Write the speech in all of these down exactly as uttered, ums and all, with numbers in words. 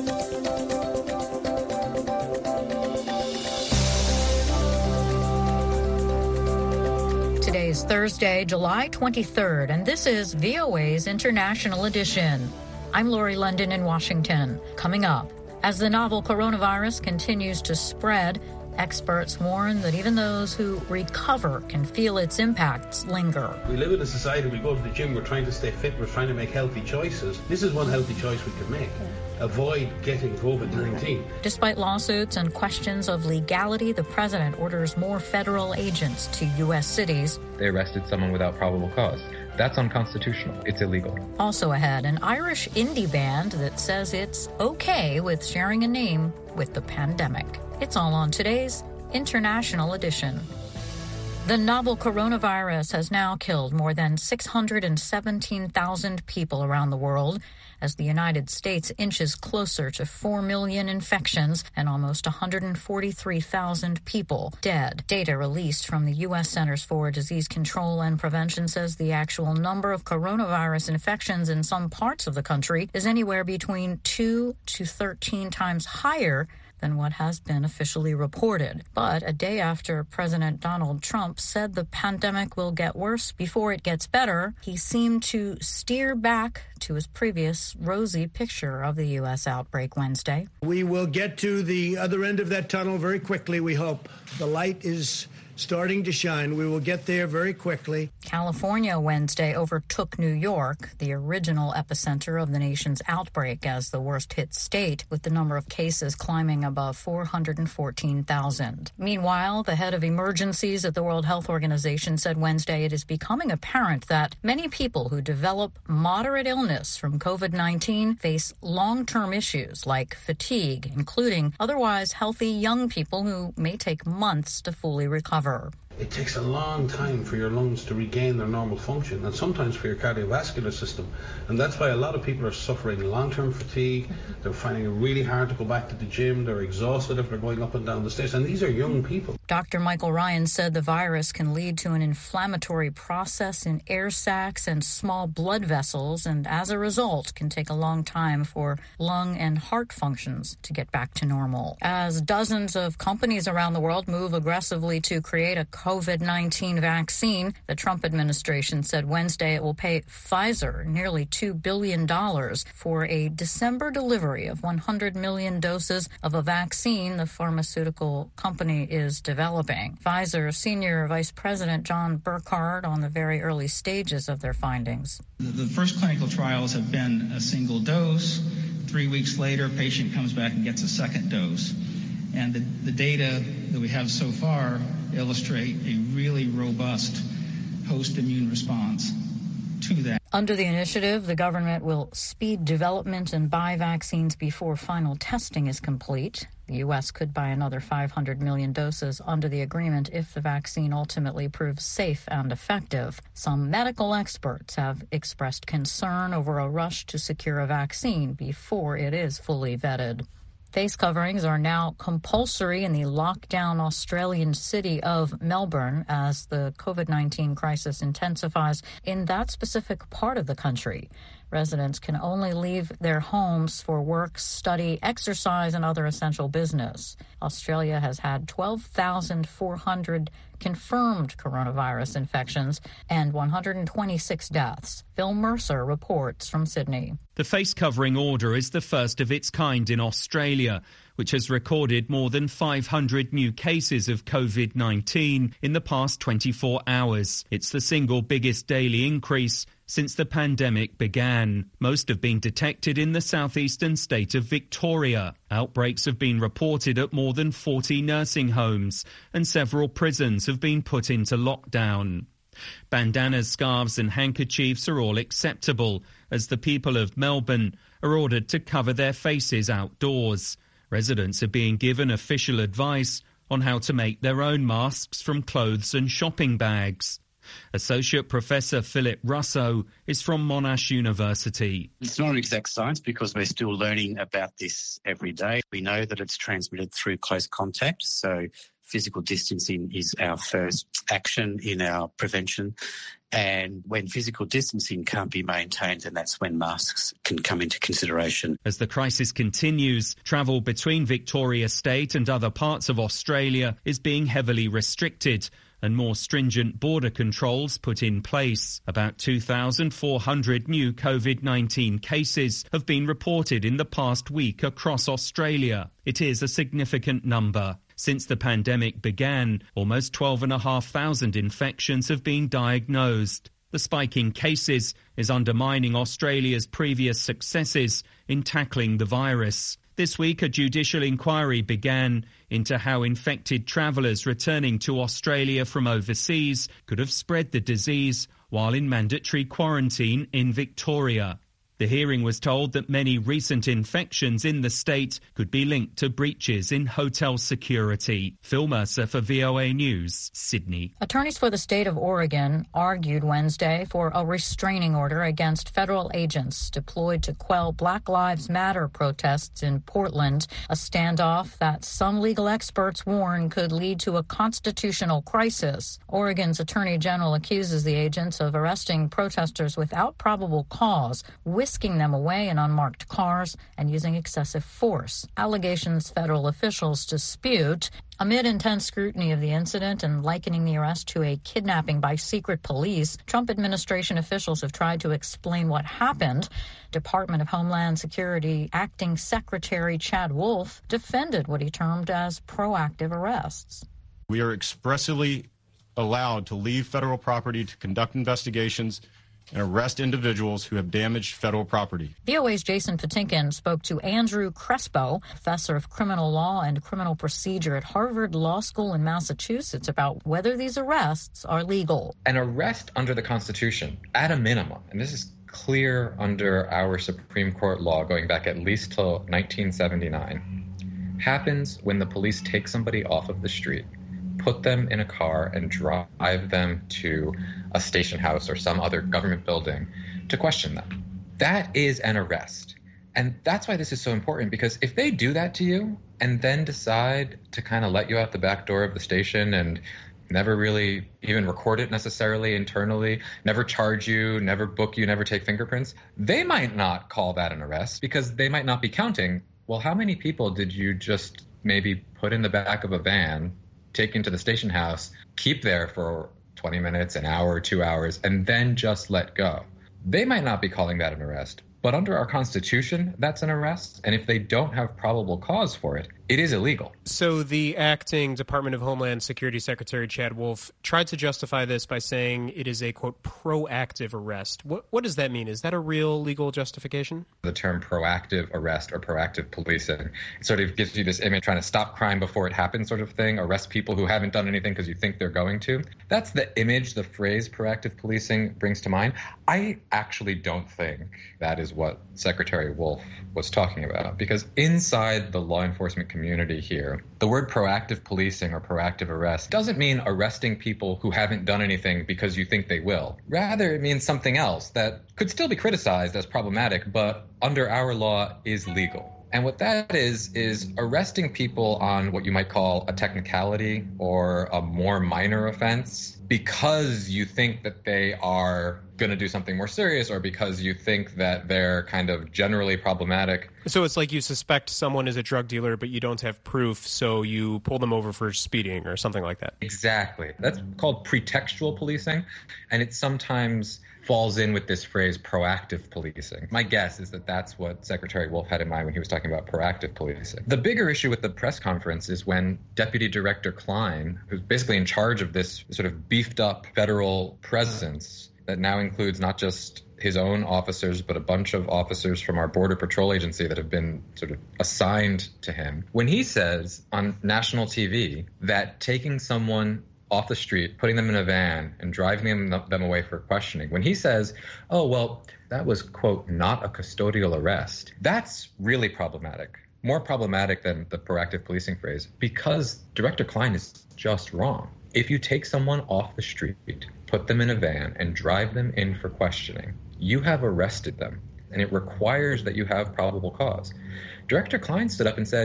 Today is Thursday, July twenty-third, and this is V O A's International Edition. I'm Lori London in Washington. Coming up, as the novel coronavirus continues to spread, experts warn that even those who recover can feel its impacts linger. We live in a society, we go to the gym, we're trying to stay fit, we're trying to make healthy choices. This is one healthy choice we can make. Avoid getting COVID nineteen. Despite lawsuits and questions of legality, the president orders more federal agents to U S cities. They arrested someone without probable cause. That's unconstitutional. It's illegal. Also ahead, an Irish indie band that says it's okay with sharing a name with the pandemic. It's all on today's International Edition. The novel coronavirus has now killed more than six hundred seventeen thousand people around the world as the United States inches closer to four million infections and almost one hundred forty-three thousand people dead. Data released from the U S Centers for Disease Control and Prevention says the actual number of coronavirus infections in some parts of the country is anywhere between two to thirteen times higher than what has been officially reported. But a day after President Donald Trump said the pandemic will get worse before it gets better, he seemed to steer back to his previous rosy picture of the U S outbreak Wednesday. We will get to the other end of that tunnel very quickly, we hope. The light is starting to shine. We will get there very quickly. California Wednesday overtook New York, the original epicenter of the nation's outbreak, as the worst-hit state, with the number of cases climbing above four hundred fourteen thousand. Meanwhile, the head of emergencies at the World Health Organization said Wednesday it is becoming apparent that many people who develop moderate illness from COVID nineteen face long-term issues like fatigue, including otherwise healthy young people who may take months to fully recover. It takes a long time for your lungs to regain their normal function, and sometimes for your cardiovascular system. And that's why a lot of people are suffering long-term fatigue. They're finding it really hard to go back to the gym. They're exhausted if they're going up and down the stairs. And these are young people. Doctor Michael Ryan said the virus can lead to an inflammatory process in air sacs and small blood vessels, and as a result can take a long time for lung and heart functions to get back to normal. As dozens of companies around the world move aggressively to create a COVID nineteen vaccine, the Trump administration said Wednesday it will pay Pfizer nearly two billion dollars for a December delivery of one hundred million doses of a vaccine the pharmaceutical company is developing. Pfizer Senior Vice President John Burkhardt on the very early stages of their findings. The first clinical trials have been a single dose. Three weeks later, a patient comes back and gets a second dose. And the, the data that we have so far illustrate a really robust host immune response to that. Under the initiative, the government will speed development and buy vaccines before final testing is complete. The U S could buy another five hundred million doses under the agreement if the vaccine ultimately proves safe and effective. Some medical experts have expressed concern over a rush to secure a vaccine before it is fully vetted. Face coverings are now compulsory in the lockdown Australian city of Melbourne as the COVID nineteen crisis intensifies in that specific part of the country. Residents can only leave their homes for work, study, exercise, and other essential business. Australia has had twelve thousand four hundred confirmed coronavirus infections and one hundred twenty-six deaths. Phil Mercer reports from Sydney. The face covering order is the first of its kind in Australia, which has recorded more than five hundred new cases of COVID nineteen in the past twenty-four hours. It's the single biggest daily increase since the pandemic began. Most have been detected in the southeastern state of Victoria. Outbreaks have been reported at more than forty nursing homes, and several prisons have been put into lockdown. Bandanas, scarves and handkerchiefs are all acceptable, as the people of Melbourne are ordered to cover their faces outdoors. Residents are being given official advice on how to make their own masks from clothes and shopping bags. Associate Professor Philip Russo is from Monash University. It's not an exact science because we're still learning about this every day. We know that it's transmitted through close contact, so physical distancing is our first action in our prevention. And when physical distancing can't be maintained, then that's when masks can come into consideration. As the crisis continues, travel between Victoria State and other parts of Australia is being heavily restricted and more stringent border controls put in place. About two thousand four hundred new COVID nineteen cases have been reported in the past week across Australia. It is a significant number. Since the pandemic began, almost twelve thousand five hundred infections have been diagnosed. The spike in cases is undermining Australia's previous successes in tackling the virus. This week, a judicial inquiry began into how infected travellers returning to Australia from overseas could have spread the disease while in mandatory quarantine in Victoria. The hearing was told that many recent infections in the state could be linked to breaches in hotel security. Phil Mercer for V O A News, Sydney. Attorneys for the state of Oregon argued Wednesday for a restraining order against federal agents deployed to quell Black Lives Matter protests in Portland, a standoff that some legal experts warn could lead to a constitutional crisis. Oregon's attorney general accuses the agents of arresting protesters without probable cause, whisking them away in unmarked cars, and using excessive force. Allegations federal officials dispute. Amid intense scrutiny of the incident and likening the arrest to a kidnapping by secret police, Trump administration officials have tried to explain what happened. Department of Homeland Security Acting Secretary Chad Wolf defended what he termed as proactive arrests. We are expressly allowed to leave federal property to conduct investigations and arrest individuals who have damaged federal property. V O A's Jason Patinkin spoke to Andrew Crespo, professor of criminal law and criminal procedure at Harvard Law School in Massachusetts, about whether these arrests are legal. An arrest under the Constitution, at a minimum, and this is clear under our Supreme Court law going back at least till nineteen seventy-nine, happens when the police take somebody off of the street, put them in a car, and drive them to a station house or some other government building to question them. That is an arrest. And that's why this is so important, because if they do that to you and then decide to kind of let you out the back door of the station and never really even record it necessarily internally, never charge you, never book you, never take fingerprints, they might not call that an arrest because they might not be counting, well, how many people did you just maybe put in the back of a van, take into the station house, keep there for twenty minutes, an hour, two hours, and then just let go? They might not be calling that an arrest, but under our Constitution, that's an arrest. And if they don't have probable cause for it, it is illegal. So the acting Department of Homeland Security Secretary Chad Wolf tried to justify this by saying it is a, quote, proactive arrest. What, what does that mean? Is that a real legal justification? The term proactive arrest or proactive policing, it sort of gives you this image trying to stop crime before it happens sort of thing, arrest people who haven't done anything because you think they're going to. That's the image the phrase proactive policing brings to mind. I actually don't think that is what Secretary Wolf was talking about, because inside the law enforcement community here, the word proactive policing or proactive arrest doesn't mean arresting people who haven't done anything because you think they will. Rather, it means something else that could still be criticized as problematic, but under our law is legal. And what that is, is arresting people on what you might call a technicality or a more minor offense because you think that they are going to do something more serious or because you think that they're kind of generally problematic. So it's like you suspect someone is a drug dealer, but you don't have proof, so you pull them over for speeding or something like that. Exactly. That's called pretextual policing, and it sometimes falls in with this phrase proactive policing. My guess is that that's what Secretary Wolf had in mind when he was talking about proactive policing. The bigger issue with the press conference is when Deputy Director Klein, who's basically in charge of this sort of beefed up federal presence that now includes not just his own officers, but a bunch of officers from our Border Patrol agency that have been sort of assigned to him. When he says on national T V that taking someone off the street, putting them in a van and driving them, them away for questioning, when he says, oh, well, that was, quote, not a custodial arrest, that's really problematic. More problematic than the proactive policing phrase, because Director Klein is just wrong. If you take someone off the street, put them in a van, and drive them in for questioning, you have arrested them, and it requires that you have probable cause. Director Klein stood up and said,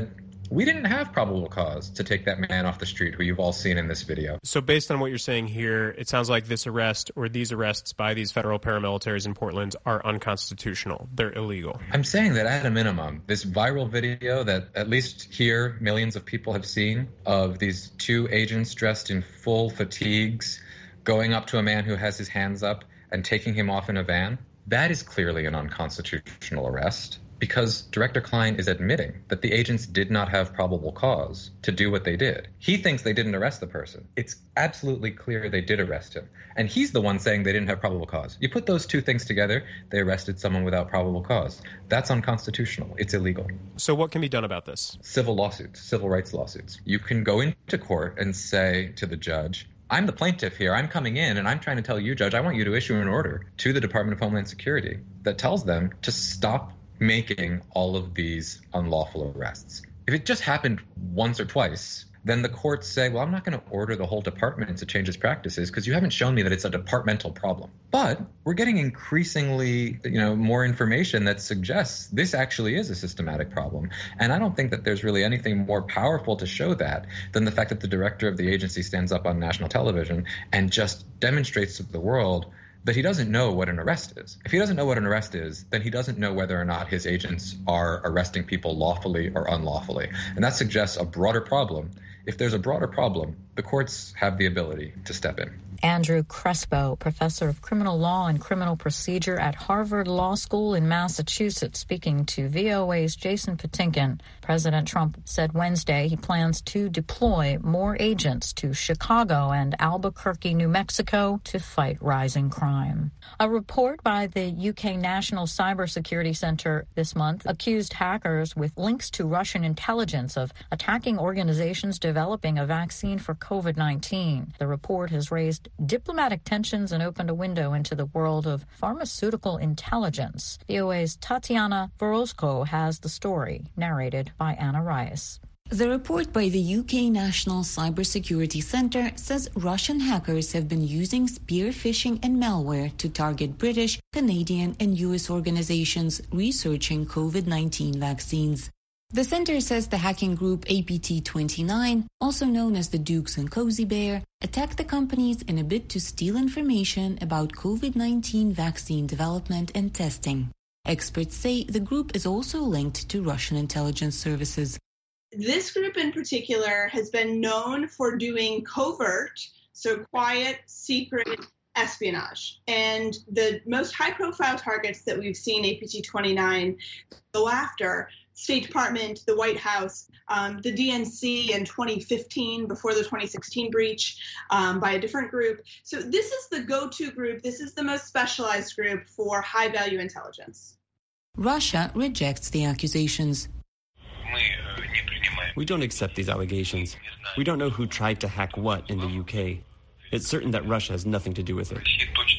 We didn't have probable cause to take that man off the street who you've all seen in this video. So based on what you're saying here, it sounds like this arrest or these arrests by these federal paramilitaries in Portland are unconstitutional. They're illegal. I'm saying that at a minimum, this viral video that at least here millions of people have seen of these two agents dressed in full fatigues going up to a man who has his hands up and taking him off in a van, that is clearly an unconstitutional arrest because Director Klein is admitting that the agents did not have probable cause to do what they did. He thinks they didn't arrest the person. It's absolutely clear they did arrest him. And he's the one saying they didn't have probable cause. You put those two things together, they arrested someone without probable cause. That's unconstitutional. It's illegal. So what can be done about this? Civil lawsuits, civil rights lawsuits. You can go into court and say to the judge, I'm the plaintiff here. I'm coming in and I'm trying to tell you, Judge, I want you to issue an order to the Department of Homeland Security that tells them to stop making all of these unlawful arrests. If it just happened once or twice, then the courts say, well, I'm not going to order the whole department to change its practices because you haven't shown me that it's a departmental problem. But we're getting increasingly, you know, more information that suggests this actually is a systematic problem. And I don't think that there's really anything more powerful to show that than the fact that the director of the agency stands up on national television and just demonstrates to the world that he doesn't know what an arrest is. If he doesn't know what an arrest is, then he doesn't know whether or not his agents are arresting people lawfully or unlawfully. And that suggests a broader problem. If there's a broader problem, the courts have the ability to step in. Andrew Crespo, professor of criminal law and criminal procedure at Harvard Law School in Massachusetts, speaking to V O A's Jason Patinkin. President Trump said Wednesday he plans to deploy more agents to Chicago and Albuquerque, New Mexico, to fight rising crime. A report by the U K National Cybersecurity Center this month accused hackers with links to Russian intelligence of attacking organizations developing a vaccine for COVID nineteen. The report has raised diplomatic tensions and opened a window into the world of pharmaceutical intelligence. V O A's Tatiana Vorozko has the story, narrated by Anna Rice. The report by the U K National Cybersecurity Centre says Russian hackers have been using spear phishing and malware to target British, Canadian and U S organizations researching COVID nineteen vaccines. The center says the hacking group A P T twenty-nine, also known as the Dukes and Cozy Bear, attacked the companies in a bid to steal information about COVID nineteen vaccine development and testing. Experts say the group is also linked to Russian intelligence services. This group in particular has been known for doing covert, so quiet, secret espionage. And the most high-profile targets that we've seen A P T twenty-nine go after, State Department, the White House, um, the D N C in twenty fifteen, before the twenty sixteen breach um, by a different group. So this is the go-to group. This is the most specialized group for high-value intelligence. Russia rejects the accusations. We don't accept these allegations. We don't know who tried to hack what in the U K. It's certain that Russia has nothing to do with it.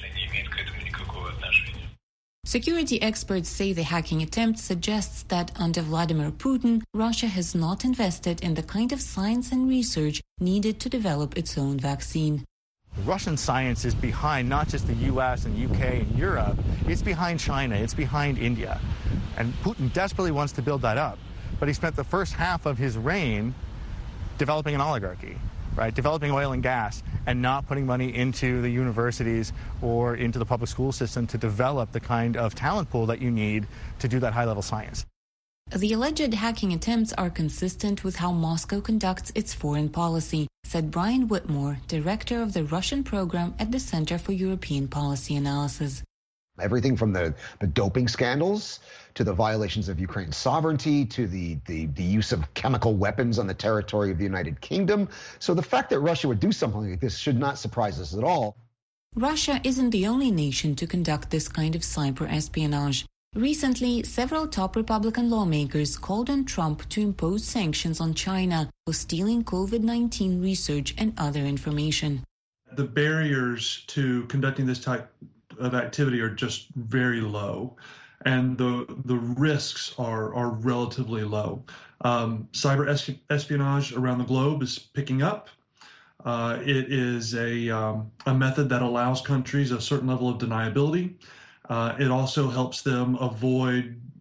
Security experts say the hacking attempt suggests that under Vladimir Putin, Russia has not invested in the kind of science and research needed to develop its own vaccine. Russian science is behind not just the U S and U K and Europe, it's behind China, it's behind India. And Putin desperately wants to build that up. But he spent the first half of his reign developing an oligarchy, right? Developing oil and gas and not putting money into the universities or into the public school system to develop the kind of talent pool that you need to do that high-level science. The alleged hacking attempts are consistent with how Moscow conducts its foreign policy, said Brian Whitmore, director of the Russian program at the Center for European Policy Analysis. Everything from the, the doping scandals to the violations of Ukraine's sovereignty to the, the, the use of chemical weapons on the territory of the United Kingdom. So the fact that Russia would do something like this should not surprise us at all. Russia isn't the only nation to conduct this kind of cyber espionage. Recently, several top Republican lawmakers called on Trump to impose sanctions on China for stealing COVID nineteen research and other information. The barriers to conducting this type of activity are just very low, and the the risks are are relatively low. Um, cyber es- espionage around the globe is picking up. Uh, it is a um, a method that allows countries a certain level of deniability. Uh, it also helps them avoid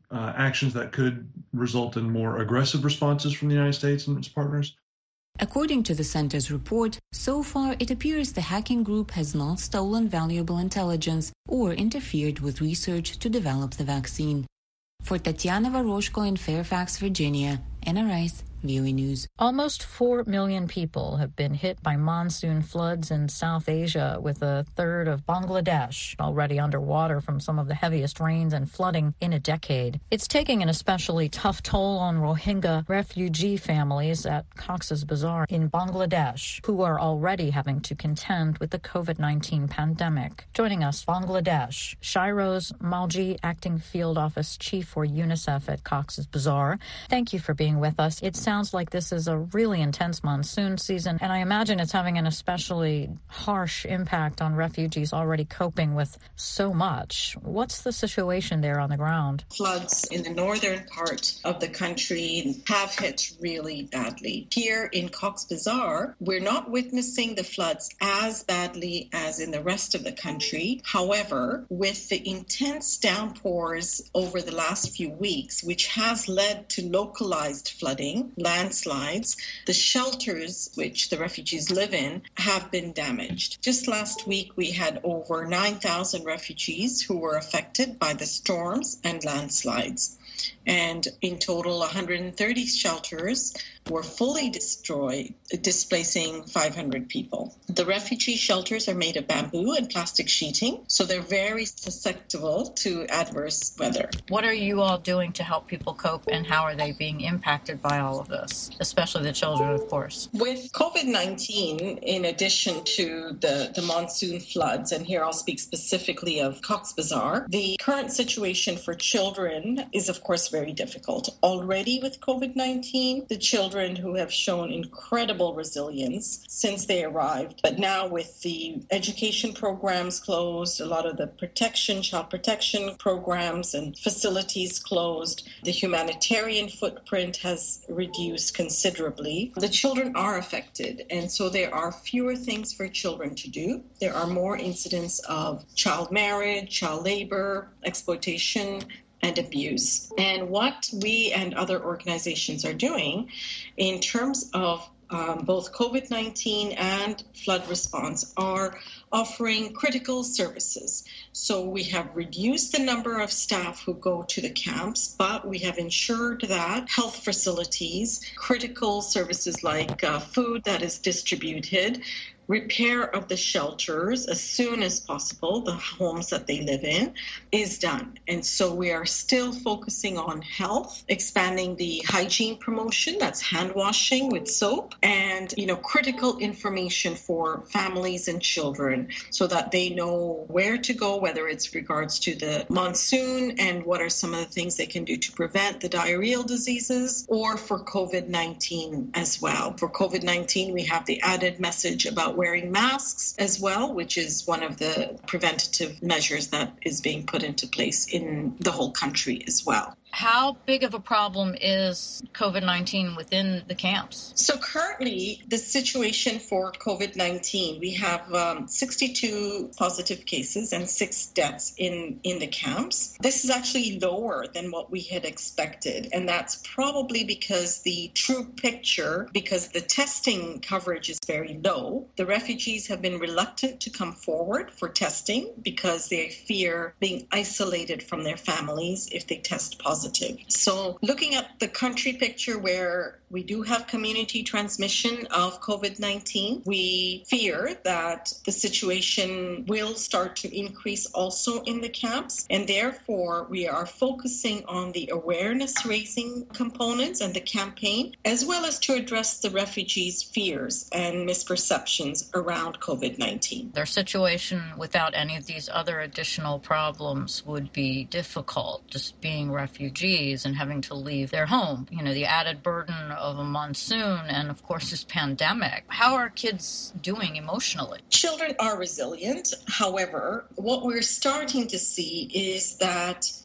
uh, actions that could result in more aggressive responses from the United States and its partners. According to the center's report, so far it appears the hacking group has not stolen valuable intelligence or interfered with research to develop the vaccine. For Tatiana Varoshko in Fairfax, Virginia, N R I's V O A News. Almost four million people have been hit by monsoon floods in South Asia, with a third of Bangladesh already underwater from some of the heaviest rains and flooding in a decade. It's taking an especially tough toll on Rohingya refugee families at Cox's Bazar in Bangladesh, who are already having to contend with the COVID nineteen pandemic. Joining us, Bangladesh, Shairoz Malji, Acting Field Office Chief for UNICEF at Cox's Bazar. Thank you for being with us. It's sounds like this is a really intense monsoon season, and I imagine it's having an especially harsh impact on refugees already coping with so much. What's the situation there on the ground? Floods in the northern part of the country have hit really badly. Here in Cox's Bazar, we're not witnessing the floods as badly as in the rest of the country. However, with the intense downpours over the last few weeks, which has led to localized flooding, landslides, the shelters which the refugees live in have been damaged. Just last week, we had over nine thousand refugees who were affected by the storms and landslides. And in total, one hundred thirty shelters were fully destroyed, displacing five hundred people. The refugee shelters are made of bamboo and plastic sheeting, so they're very susceptible to adverse weather. What are you all doing to help people cope, and how are they being impacted by all of this, especially the children, of course? With COVID nineteen, in addition to the, the monsoon floods, and here I'll speak specifically of Cox's Bazar, the current situation for children is, of course, very difficult. Already with COVID nineteen, the children who have shown incredible resilience since they arrived. But now with the education programs closed, a lot of the protection, child protection programs and facilities closed, the humanitarian footprint has reduced considerably. The children are affected, and so there are fewer things for children to do. There are more incidents of child marriage, child labor, exploitation, and abuse. And what we and other organizations are doing in terms of um, both COVID nineteen and flood response are offering critical services. So we have reduced the number of staff who go to the camps, but we have ensured that health facilities, critical services like uh, food that is distributed, repair of the shelters as soon as possible, the homes that they live in, is done. And so we are still focusing on health, expanding the hygiene promotion, that's hand washing with soap, and, you know, critical information for families and children so that they know where to go, whether it's regards to the monsoon and what are some of the things they can do to prevent the diarrheal diseases, or for COVID nineteen as well. For COVID nineteen, we have the added message about wearing masks as well, which is one of the preventative measures that is being put into place in the whole country as well. How big of a problem is COVID nineteen within the camps? So currently, the situation for COVID nineteen, we have um, sixty-two positive cases and six deaths in, in the camps. This is actually lower than what we had expected, and that's probably because the true picture, because the testing coverage is very low, the refugees have been reluctant to come forward for testing because they fear being isolated from their families if they test positive. So looking at the country picture where we do have community transmission of COVID nineteen, we fear that the situation will start to increase also in the camps. And therefore, we are focusing on the awareness raising components and the campaign, as well as to address the refugees' fears and misperceptions around COVID nineteen. Their situation without any of these other additional problems would be difficult, just being refugees. Refugees and having to leave their home. You know, the added burden of a monsoon and, of course, this pandemic. How are kids doing emotionally? Children are resilient. However, what we're starting to see is that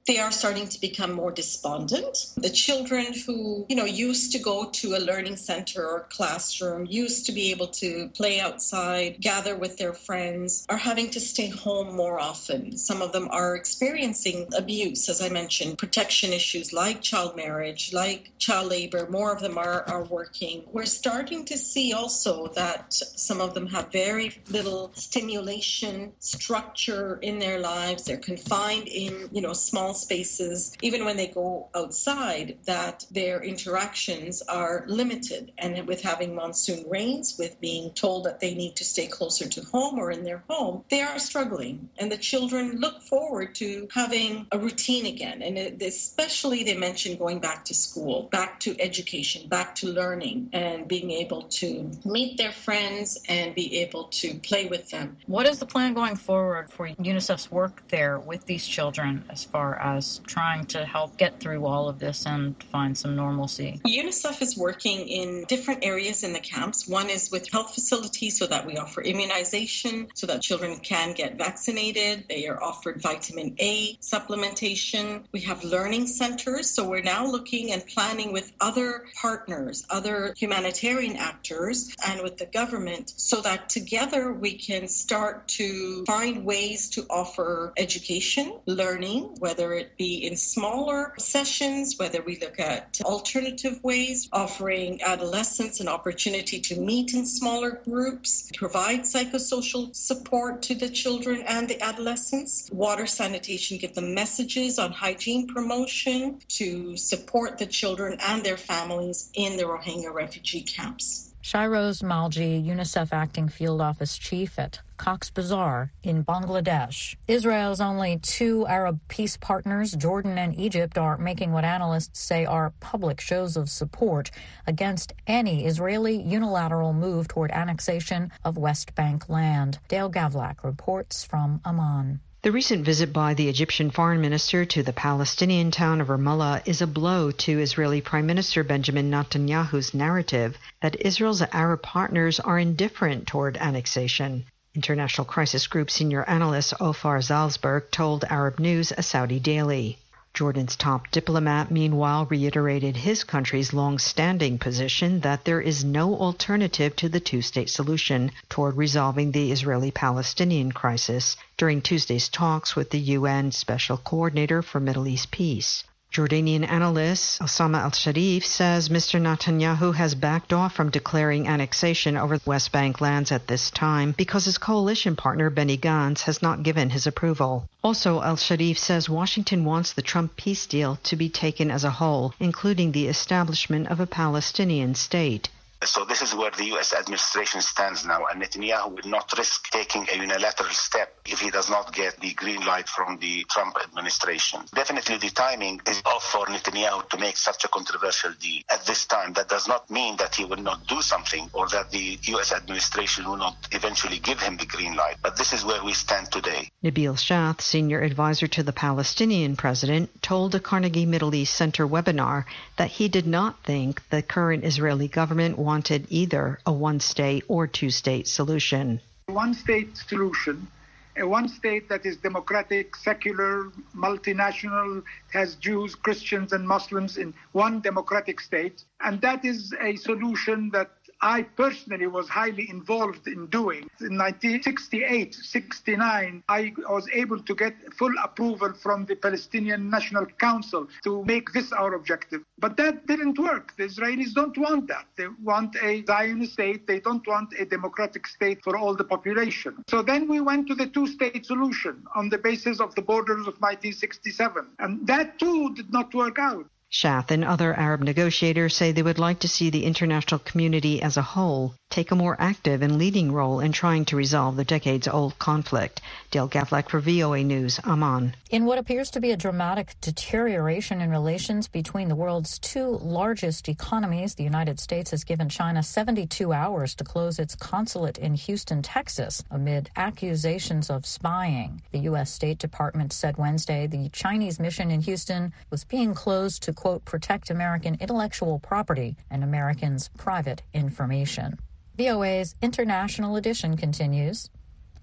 They are starting to become more despondent. The children who, you know, used to go to a learning center or classroom, used to be able to play outside, gather with their friends, are having to stay home more often. Some of them are experiencing abuse, as I mentioned, protection issues like child marriage, like child labor. More of them are, are working. We're starting to see also that some of them have very little stimulation, structure in their lives. They're confined in, you know, small spaces. Even when they go outside, that their interactions are limited. And with having monsoon rains, with being told that they need to stay closer to home or in their home, they are struggling. And the children look forward to having a routine again. And it, especially they mentioned going back to school, back to education, back to learning, and being able to meet their friends and be able to play with them. What is the plan going forward for UNICEF's work there with these children as far as trying to help get through all of this and find some normalcy? UNICEF is working in different areas in the camps. One is with health facilities so that we offer immunization so that children can get vaccinated. They are offered vitamin A supplementation. We have learning centers. So we're now looking and planning with other partners, other humanitarian actors, and with the government so that together we can start to find ways to offer education, learning, whether it be in smaller sessions, whether we look at alternative ways, offering adolescents an opportunity to meet in smaller groups, provide psychosocial support to the children and the adolescents, water sanitation, give them messages on hygiene promotion to support the children and their families in the Rohingya refugee camps. Shairoz Malji, UNICEF Acting Field Office Chief at Cox's Bazar in Bangladesh. Israel's only two Arab peace partners, Jordan and Egypt, are making what analysts say are public shows of support against any Israeli unilateral move toward annexation of West Bank land. Dale Gavlak reports from Amman. The recent visit by the Egyptian foreign minister to the Palestinian town of Ramallah is a blow to Israeli Prime Minister Benjamin Netanyahu's narrative that Israel's Arab partners are indifferent toward annexation. International Crisis Group senior analyst Ofer Zalzberg told Arab News, a Saudi daily. Jordan's top diplomat, meanwhile, reiterated his country's long-standing position that there is no alternative to the two-state solution toward resolving the Israeli-Palestinian crisis during Tuesday's talks with the U N Special Coordinator for Middle East Peace. Jordanian analyst Osama al-Sharif says Mister Netanyahu has backed off from declaring annexation over West Bank lands at this time because his coalition partner Benny Gantz has not given his approval. Also, al-Sharif says Washington wants the Trump peace deal to be taken as a whole, including the establishment of a Palestinian state. So this is where the U S administration stands now, and Netanyahu will not risk taking a unilateral step if he does not get the green light from the Trump administration. Definitely the timing is off for Netanyahu to make such a controversial deal at this time. That does not mean that he will not do something or that the U S administration will not eventually give him the green light, but this is where we stand today. Nabil Shath, senior advisor to the Palestinian president, told a Carnegie Middle East Center webinar that he did not think the current Israeli government wanted wanted either a one-state or two-state solution. One-state solution, a one-state that is democratic, secular, multinational, has Jews, Christians, and Muslims in one democratic state. And that is a solution that I personally was highly involved in doing. In nineteen sixty-eight sixty-nine, I was able to get full approval from the Palestinian National Council to make this our objective. But that didn't work. The Israelis don't want that. They want a Zionist state. They don't want a democratic state for all the population. So then we went to the two-state solution on the basis of the borders of nineteen sixty-seven. And that too did not work out. Shath and other Arab negotiators say they would like to see the international community as a whole take a more active and leading role in trying to resolve the decades-old conflict. Dale Gavlak for V O A News, Amman. In what appears to be a dramatic deterioration in relations between the world's two largest economies, the United States has given China seventy-two hours to close its consulate in Houston, Texas, amid accusations of spying. The U S State Department said Wednesday the Chinese mission in Houston was being closed to, quote, protect American intellectual property and Americans' private information. V O A's International Edition continues.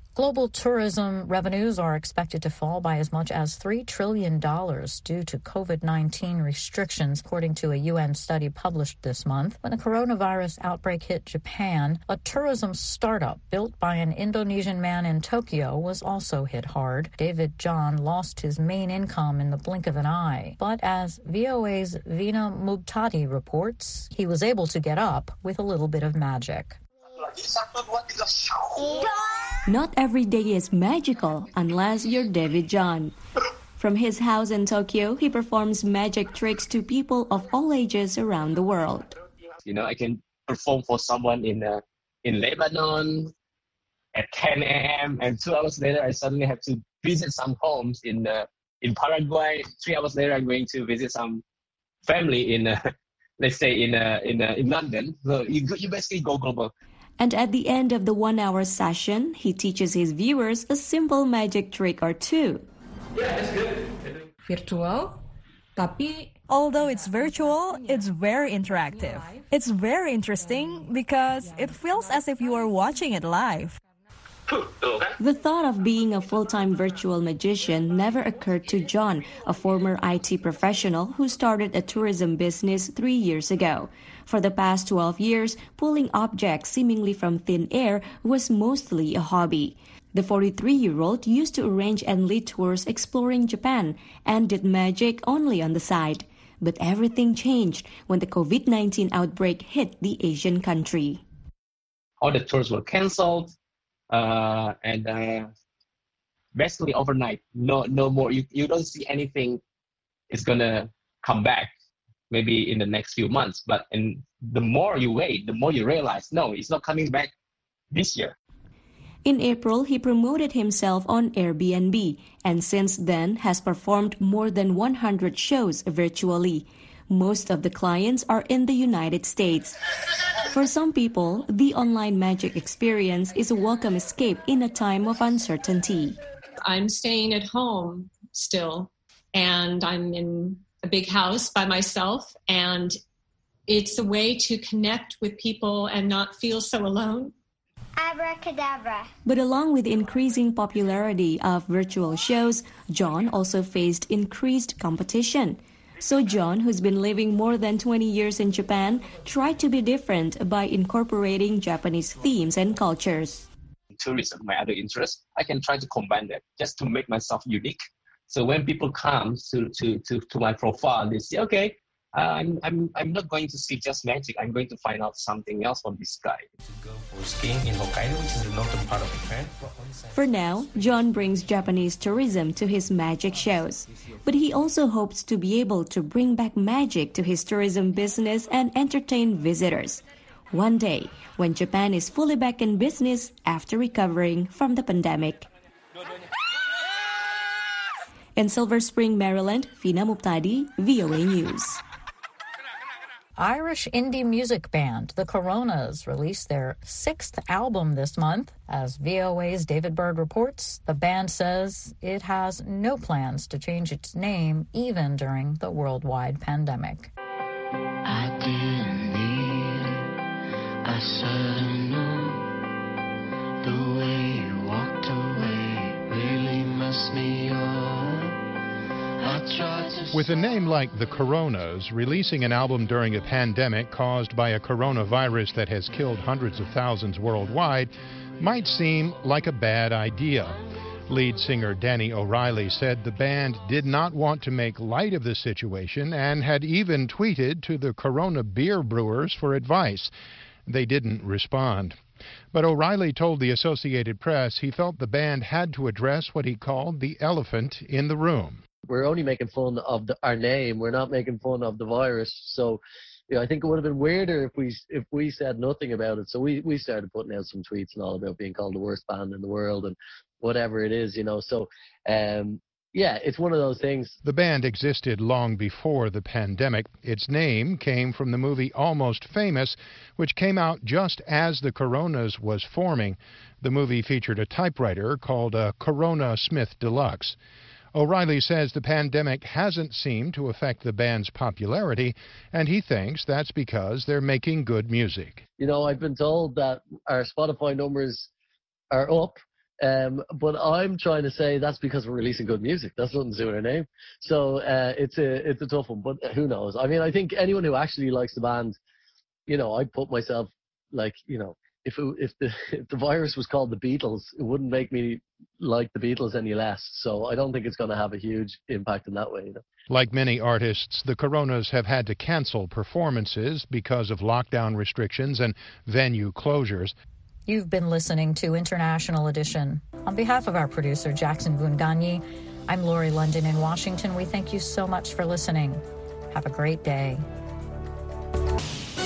Global tourism revenues are expected to fall by as much as three trillion dollars due to COVID nineteen restrictions, according to a U N study published this month. When the coronavirus outbreak hit Japan, a tourism startup built by an Indonesian man in Tokyo was also hit hard. David John lost his main income in the blink of an eye. But as V O A's Vina Mubtadi reports, he was able to get up with a little bit of magic. Not every day is magical unless you're David John. From his house in Tokyo, he performs magic tricks to people of all ages around the world. You know, I can perform for someone in uh, in Lebanon at ten a.m. and two hours later, I suddenly have to visit some homes in uh, in Paraguay. Three hours later, I'm going to visit some family in, uh, let's say, in uh, in uh, in London. So you you basically go global. And at the end of the one-hour session, he teaches his viewers a simple magic trick or two. Yeah, that's good. Virtual, tapi although it's virtual, it's very interactive. It's very interesting because it feels as if you are watching it live. The thought of being a full-time virtual magician never occurred to John, a former I T professional who started a tourism business three years ago. For the past twelve years, pulling objects seemingly from thin air was mostly a hobby. The forty-three-year-old used to arrange and lead tours exploring Japan and did magic only on the side. But everything changed when the COVID nineteen outbreak hit the Asian country. All the tours were canceled. Uh, and uh, basically overnight, no, no more. You, you don't see anything is gonna come back. Maybe in the next few months. But and the more you wait, the more you realize, no, it's not coming back this year. In April, he promoted himself on Airbnb, and since then has performed more than one hundred shows virtually. Most of the clients are in the United States. For some people, the online magic experience is a welcome escape in a time of uncertainty. I'm staying at home still, and I'm in a big house by myself, and it's a way to connect with people and not feel so alone. Abracadabra. But along with increasing popularity of virtual shows, John also faced increased competition. So John, who's been living more than twenty years in Japan, tried to be different by incorporating Japanese themes and cultures. Tourism, my other interest, I can try to combine that just to make myself unique. So when people come to, to, to, to my profile, they say, okay, uh, I'm, I'm, I'm not going to see just magic. I'm going to find out something else from this guy. Go for skiing in Hokkaido, which is the northern part of Japan. For now, John brings Japanese tourism to his magic shows. But he also hopes to be able to bring back magic to his tourism business and entertain visitors. One day, when Japan is fully back in business after recovering from the pandemic. In Silver Spring, Maryland, Vina Mubtadi, V O A News. Irish indie music band The Coronas released their sixth album this month. As V O A's David Bird reports, the band says it has no plans to change its name even during the worldwide pandemic. I didn't need, I should've known. The way you walked away really messed me up. With a name like The Coronas, releasing an album during a pandemic caused by a coronavirus that has killed hundreds of thousands worldwide might seem like a bad idea. Lead singer Danny O'Reilly said the band did not want to make light of the situation and had even tweeted to the Corona beer brewers for advice. They didn't respond. But O'Reilly told the Associated Press he felt the band had to address what he called the elephant in the room. We're only making fun of the, our name. We're not making fun of the virus. So, you know, I think it would have been weirder if we if we said nothing about it. So we, we started putting out some tweets and all about being called the worst band in the world and whatever it is, you know. So, um, yeah, it's one of those things. The band existed long before the pandemic. Its name came from the movie Almost Famous, which came out just as the Coronas was forming. The movie featured a typewriter called a Corona Smith Deluxe. O'Reilly says the pandemic hasn't seemed to affect the band's popularity, and he thinks that's because they're making good music. You know, I've been told that our Spotify numbers are up, Um, but I'm trying to say that's because we're releasing good music. That's nothing to do with our name. So uh, it's a it's a tough one. But who knows? I mean, I think anyone who actually likes the band, you know, I'd put myself like, you know, if it, if the if the virus was called the Beatles, it wouldn't make me like the Beatles any less. So I don't think it's going to have a huge impact in that way. You know? Like many artists, the Coronas have had to cancel performances because of lockdown restrictions and venue closures. You've been listening to International Edition. On behalf of our producer, Jackson Vunganyi, I'm Lori London in Washington. We thank you so much for listening. Have a great day.